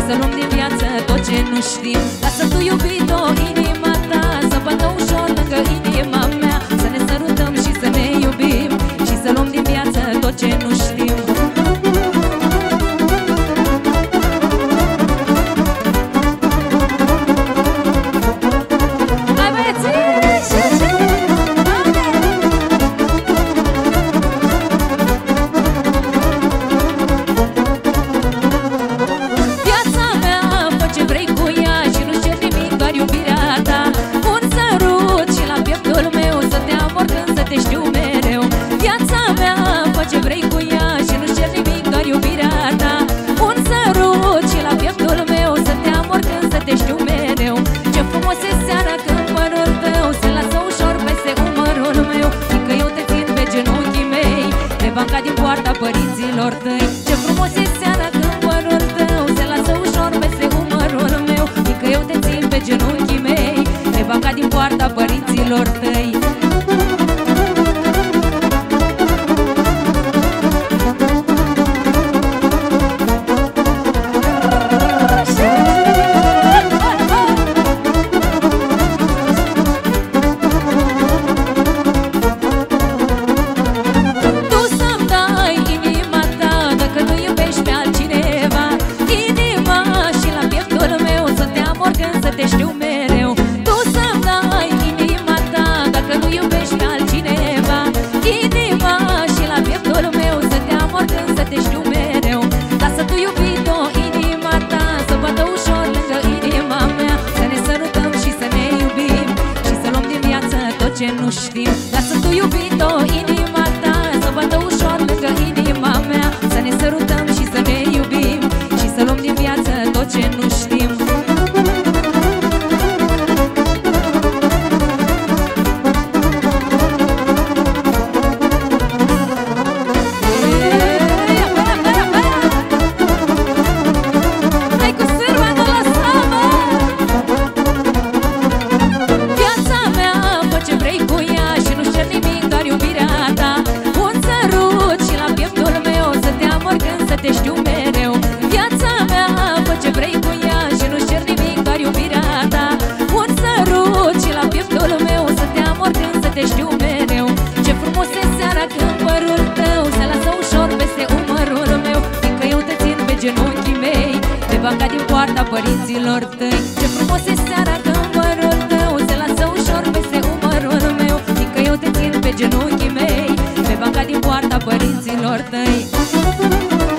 să luăm din viață tot ce nu știm. Lasă tu, iubito, inima ta să bată ușor lângă inima mea, să ne sărutăm și să ne iubim și să luăm din viață tot ce nu știm. Banca din poarta părinților tăi. Ce frumos e seara când părul tău se lasă ușor peste umărul meu, fiindcă eu te țin pe genunchii mei, pe banca din poarta părinților tăi. Te știu mereu, tu să-mi dai inima ta, dacă nu iubești pe altcineva. Inima și la pieptul meu să te amor când să te știu mereu. Lasă tu, iubito, inima ta să bată ușor lângă inima mea, să ne sărutăm și să ne iubim și să luăm din viață tot ce nu știm. Lasă tu, iubito, inima ta să bată ușor lângă inima mea, să ne sărutăm și să ne iubim și să luăm din viață tot ce nu știm. Te știu mereu, viața mea, fă ce vrei cu ea și nu-ți cer nimic, doar iubirea ta. Un sărut și la pieptul meu să te amor când să te știu mereu. Ce frumos e seara când părul tău se lasă ușor peste umărul meu, fiindcă eu te țin pe genunchii mei, pe banca din poarta părinților tăi. Ce frumos e seara când părul tău se lasă ușor peste umărul meu, fiindcă eu te țin pe genunchii mei, pe banca din poarta părinților tăi.